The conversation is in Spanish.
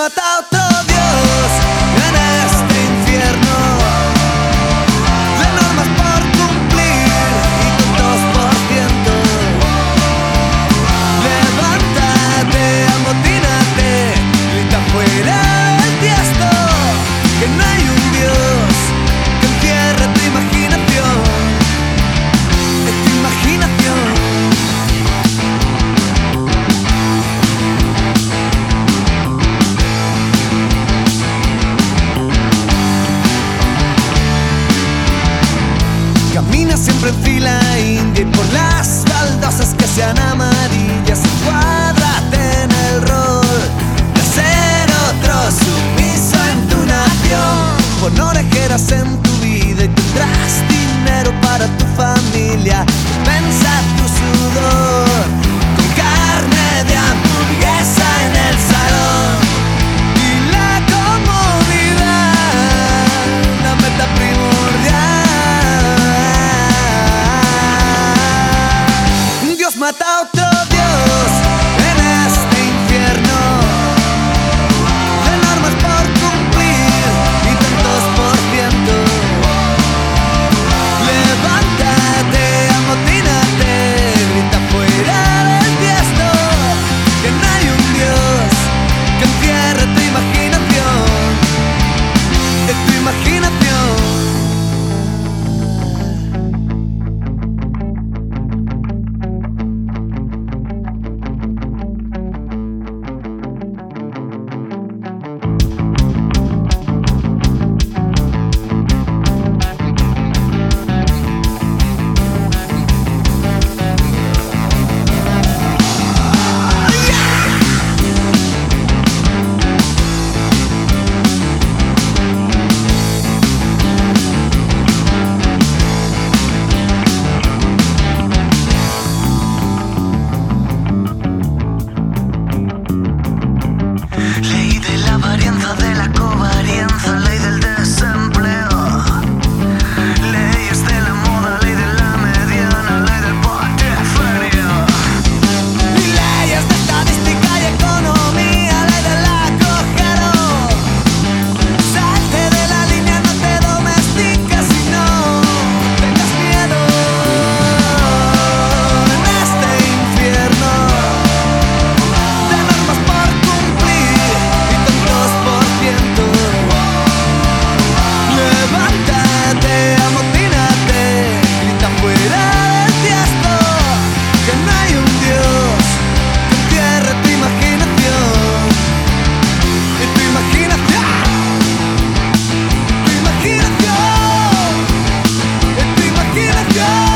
mata a otro Dios en este infierno de normas por cumplir y tontos por ciento. Levántate, amotínate, grita fuera del tiesto, que no hay un Dios que encierre tu imaginación, tu imaginación. Camina siempre en fila india y por las baldosas que sean amarillas. Encuádrate en el rol de ser otro sumiso en tu nación. Pon orejeras en tu vida y tendrás dinero para tu familia. Pensa tu sudor con carne de hamburguesa en el salón. Y la comodidad, la meta primordial. Dios mata a otro Dios en este infierno de normas por cumplir y tantos por ciento. Levántate, amotínate, grita fuera del tiesto, que no hay un Dios que encierre tu imaginación, tu imaginación. Ley de la varianza, de la covarianza, ley del desempleo, leyes de la moda, ley de la mediana, ley del portafolio, Leyes de estadística y economía, ley del acogero. Salte de la línea, no te domestiques y no tengas miedo en este infierno de normas por cumplir y tontos por ciento. Levántate, amotínate, grita fuera del tiesto, que no hay un Dios que encierre tu imaginación, tu imaginación, tu imaginación, tu imaginación.